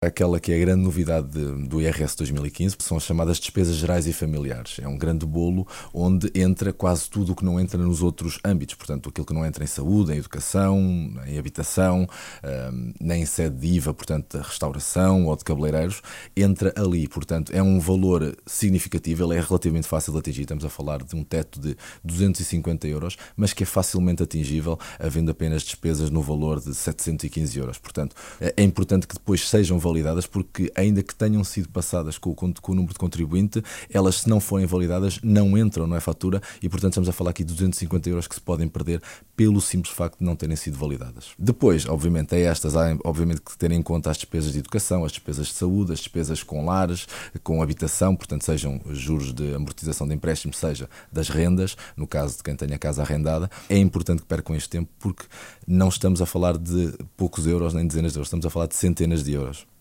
Aquela que é a grande novidade do IRS 2015, que são as chamadas despesas gerais e familiares. É um grande bolo onde entra quase tudo o que não entra nos outros âmbitos. Portanto, aquilo que não entra em saúde, em educação, em habitação, nem em sede de IVA, portanto, da restauração ou de cabeleireiros, entra ali. Portanto, é um valor significativo, ele é relativamente fácil de atingir. Estamos a falar de um teto de 250 euros, mas que é facilmente atingível, havendo apenas despesas no valor de 715 euros. Portanto, é importante que depois sejam validadas, porque ainda que tenham sido passadas com o número de contribuinte, elas, se não forem validadas, não entram na fatura e, portanto, estamos a falar aqui de 250 euros que se podem perder pelo simples facto de não terem sido validadas. Depois, obviamente, há obviamente que ter em conta as despesas de educação, as despesas de saúde, as despesas com lares, com habitação, portanto, sejam juros de amortização de empréstimo, seja das rendas, no caso de quem tenha casa arrendada. É importante que percam este tempo, porque não estamos a falar de poucos euros nem dezenas de euros, estamos a falar de centenas de euros.